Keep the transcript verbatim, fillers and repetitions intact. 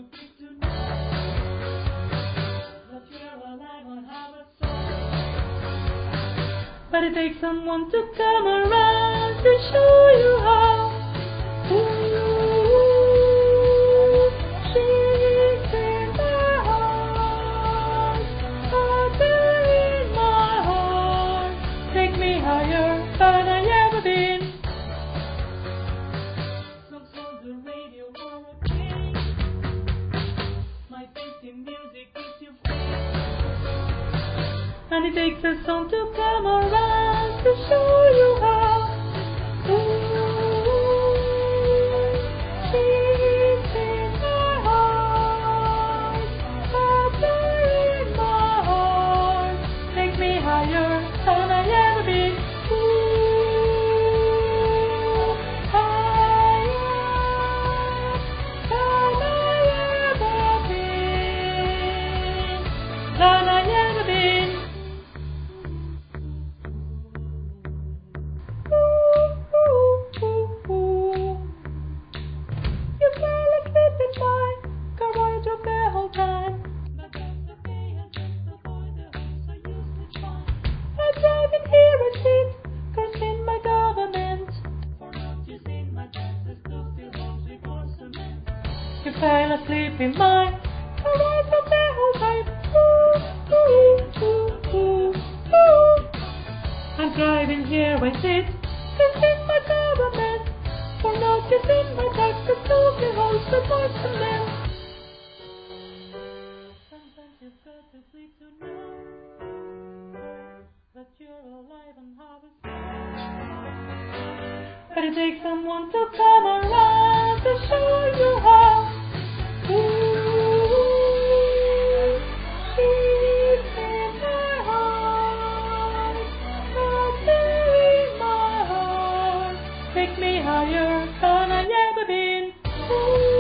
too big to know that you're alive and have a soul. But it takes someone to come around to show you how. Ooh, she's in my heart, out there in my heart. Take me higher than I ever been. Songs on the radio or a game. My taste in music is your friend. And it takes a song to come around to show you how. Ooh, she's in my heart, out there in my heart. Take me higher than I ever been. Ooh, higher than I ever been, than I ever been. You fell asleep in my car from the whole time. Ooh, ooh, ooh, ooh, ooh. I'm driving here, I sit, cause in my government. For notice in my tax, the totally holds the apartment. Sometimes you've got to sleep to know that you're alive and have a soul. But it takes someone to come around to show you how. Ooh, she's in my heart, out there in my heart. Take me higher than I ever been. Ooh.